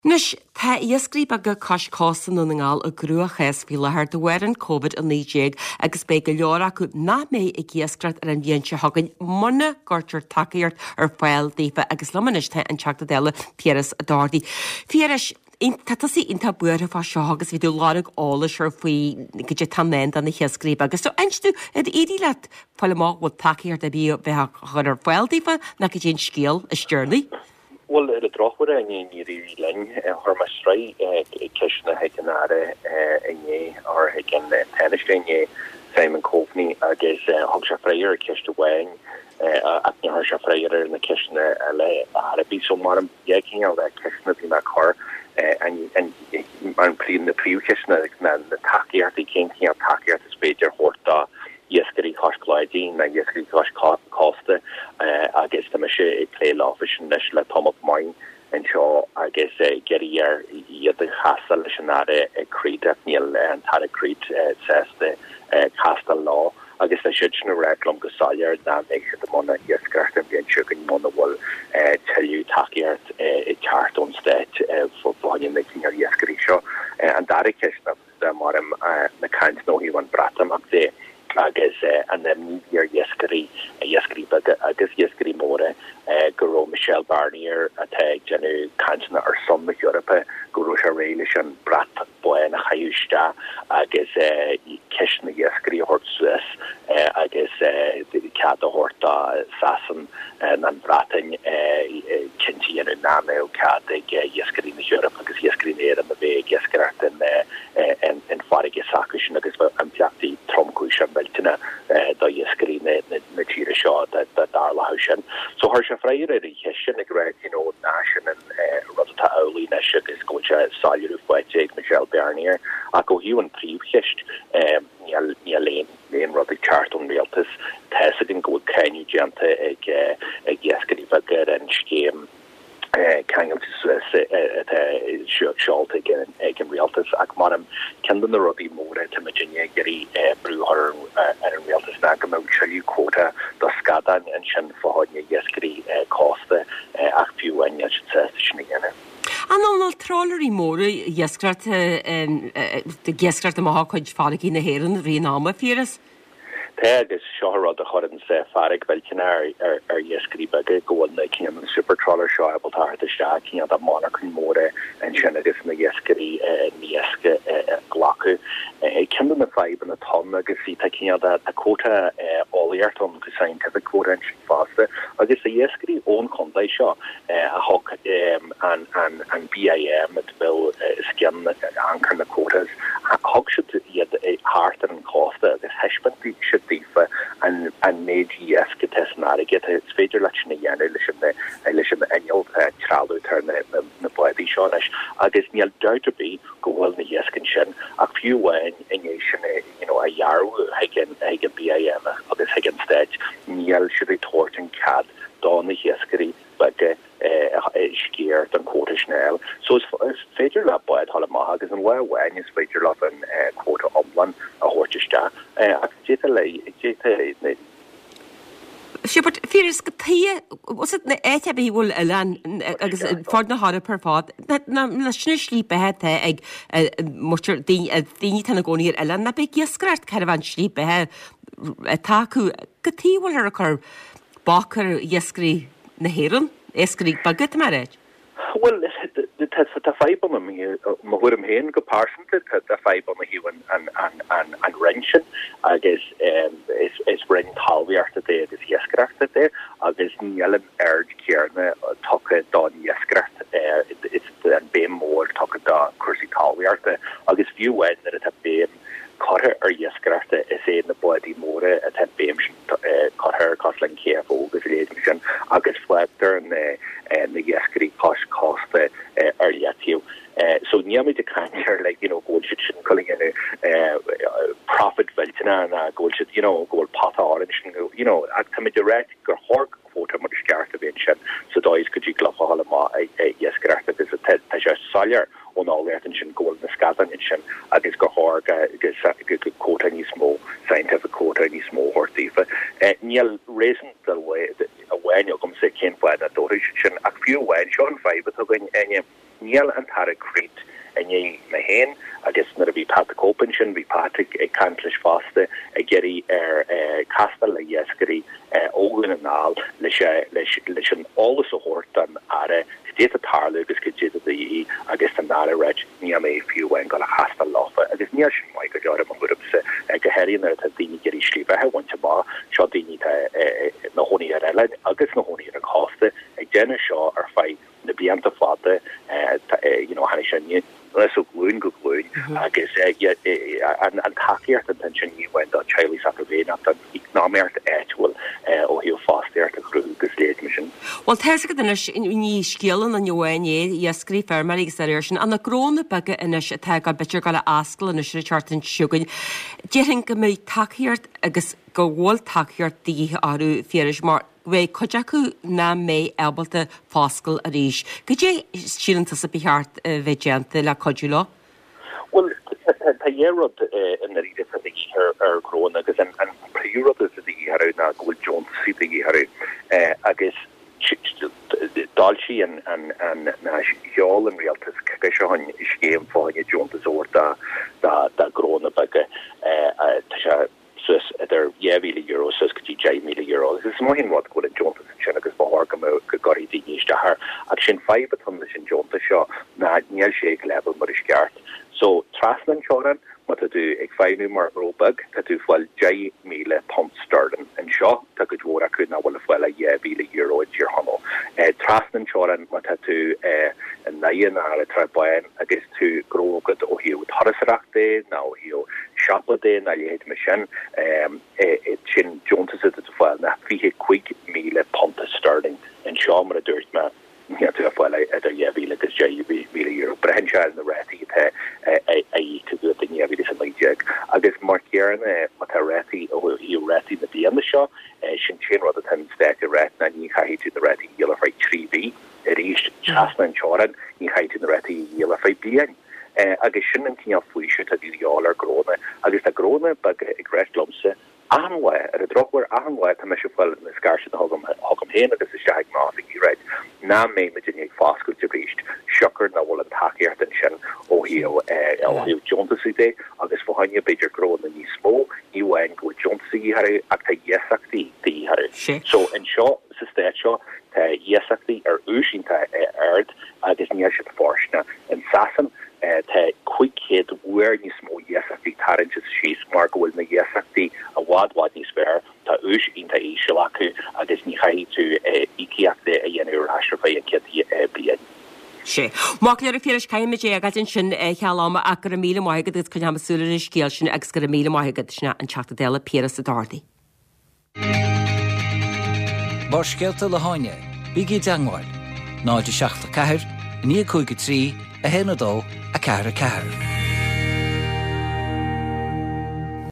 Nus tá iascríb aga coscásan nó ngáil a grúachas fi lethir do bhhair an COVID a níéag agus be go leor acu ná mé i ghiascrat ar an dhéonse hagann muna gortir takeíart ar fáil daofa agus lemaniste an teachta déile Pieras a Dardaí. Fíras Tatasí inta buir fá seo agus vidú lárig álas ar faoi go dé tannéin an na chiascríb agus so einstú iadí le fáileá bhil takeíart a bí bheit chur ar fáil daofa na go dén scéal a Stirlí. Well, the drochwood and you ling, her mastrai, Kishna Hekanare, or Hekan Tanishkin, Simon Coveney, I guess, Hogsha Freyer, Kishta Wang, Apna Harsha Freyer, and the Kishna, Arabi, so Madam Yaking out that Kishna in that car, and pleading the pre Kishna, the Taki at the King, Taki at the Spader, Horta. Yeskeri kosh gliding na yeskeri kosh costa I guess the mache play lafish and national tom mine and so I guess get a year the hassle shanade a creed at Neil and had a creed says the castle law I guess I should know reclam gasayer that makes it the mona yesker and being chugging mona will tell you takiert a chart on state for volume making your yeskeri show and that a question of the modern the kind no he went bratam up there agus and then year yeskeri but I guess yeskeri more Guru Michelle Barnier at Jenny Kansana or some of Europe Guru Sharelish and Brat Boyna Hayushta I guess Kishna yeskeri hortsues I guess the Kata Horta Sasson and Bratin Kinti and Name Kata yeskeri in Europe because yeskeri near and the big yesker and Farige Sakush agus I'm Jackie Tromkush Beltina da yeskeri na tira shaw that Darla Hushan so Harsha Freyer the Heshin Nation and Rota Oli Neshik is Gocha Saluru Fwetjig Michelle Barnier Ako Hugh and Preve Hisht Lane Rota Charlton Realtus Tessigan Gold Canyu Janta Eg Yeskeri Vagar and Scheme kind of short again and realtors Akmanam Kendon the Ruddy more to Virginia Gary Brewer and realtors Nagamo Chili Quota the Skadan and Shan for Yeskeri Costa Akfu and Yashin. An an trollerí móra iascrat de giascrat a maha chuid fálaí na héireann rináma fíras? Ted is Shahra the Hudden Farig Belkinar Yeskri Bagay go on the King super trawler show able to the Shaki and the Monarch More and Shenadis and the Yeskri Nieska Glocku. Kim in the 5 and the Tom Legacy taking out the quota all year on the scientific quota and faster. I guess the Yeskri own Conde Shaw a hawk and BIM at Bill skin anchor the quotas. Hawk should get a heart and Costa this Heshbent should and made yeska test get a speeder election again election the annual child turn the body shonish I guess near to be go well the yeskin shin a few when in a yarrow hagen BIM of this hagen stage near should be torching cad don the yeskeri but scared and quota snell so it's feature lab by Holamahagas and where when is feature lab and quota one a horchista Siúpart fíras go was it na éitabí bhfuil elan agus fád na háda per fád na sna slípethe ag muir daoine tanna gcóíir elan na be giascrat caravan slípethe taú go tíhfuil ar a chur bachar iascrí na héireann éascrí bagad mar éid? Well, the five on them here, Mahurim Hain, go parson to the five on the Hewan and Wrenchen. I guess it's Ren Talvi after the Yeskrat there. I guess Nielam Erg Kierna, Tucker Don Yeskrat, it's the Bame more Tucker Don Kursi Talvi after. I guess few when that it had Bame Cutter or Yeskrat, in the body more at that Bame Cutter, Costling KFO, the relation. I guess Flatter and the Yeskri cost early at you. So Niami de Kancher, like, gold shit calling in profit Veltina and gold shit, gold pot orange, at time direct, or hork quota much scarce of ancient. So dies could you glove all of my yes, graph is a Teja Sawyer on all the attention gold in the Scotland and I guess go hork, good quota any small scientific quota any small horse thief. Niel raising the way when you come say can't buy that door, a few when Sean 5 but when any níl an tar crete en je me heen agus na a vi pat kopenchen vi patrick e kantlich faste e geri kastel e jeskeri ogen en naal lechen alles so hort dan are steet het haarlugus ge de agus an nare reg ni me few wen gal a hastel lofe agus ni mai go jo man go se geherin er het dini geri schliebe he want ba cho dini na honi agus na honi a koste e genne shaw ar fei na bianta fate han so gloin go gloin agus an takeart attention you went on Charlie Saturday not an economic actual o hi fast a crew state mission. Well there's ní skillan an joine iascrí fermar exertion an na grona bag inis te a bitir gal ascal an is chartan sugan. Deing go mé takeart agus go bhil takeart dí aru fieris mar Wei kojaku na mé elbalta fáscal a ríis. Gé síanta sa bihart vegente la cojulo? Well, ta yerod in the reader for the growing agus an pre-Europe is the haru na go Jones see the haru agus dalchi and na jol and realtas kashon is game for Jones or da growing bag tasha er €1 sus €1 is mohin wat go Jones agus bahorgam gori diiste haar ak sin 5 sin Jones na niel shake level mar is gart so trasnan choran wat do ik 5 mar robug dat do wel €1 pump sterling en shot dat go wora could na wel wel €1 in your homo trasnan choran wat do en naien na trabain agus to grow good o hi harrakte now hi Shopade na je mission chin Jones is to file na fi quick meal pump sterling and Shaw mar dirt ma to file at €1 agus €1 but hen child na reti to do the €1 is like jag agus markiern mat reti o hi reti na the the show shin chin rather than state ret na ni ha to the reti yellow for 3v it is chasman choran ni ha to the reti yellow for bien agus sinnen tí fuise a dí all grone agus a grone bag grestlomse anwa a drogwer anwa a me fel na scar hogam hen agus is steig ma red na me me faskul te recht shocker na wol takeart an sin o hi Jones idee agus forhanje beidir grone ní smó i wen go Jones har a yesachti die har so en seo se sta yesachti úsinta erd agus ní se forsna en sasan te quick hit where you small yesachti tarranges she's mark will na yesachti a wad ní spare ta us inta ishalaku agus ní hai to ikiakte a yenur ashrafa and kit bien sé. Má le féidir caiimié agad in sin cheáma a gur míle maigad is chun hamasúla is scéal sin agus gur míle maigad sinna an teachta déla Pierre sa Dardaí. Mar scéalta le háine, bígí deangáil, 9 7 4, 9 3 a 1 2 a 4 4.